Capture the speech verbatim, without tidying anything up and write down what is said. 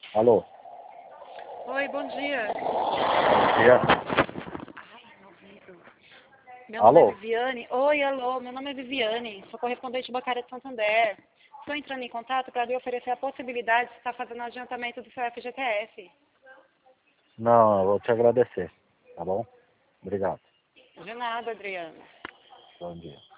Alô? Oi, bom dia. Bom dia. Ai, meu ouvido. Meu nome é Alô? Viviane. Oi, alô, meu nome é Viviane. Sou correspondente bancária de Santander. Estou entrando em contato para lhe oferecer a possibilidade de estar fazendo o adiantamento do seu F G T S. Não, eu vou te agradecer, tá bom? Obrigado. De nada, Adriana. Bom dia.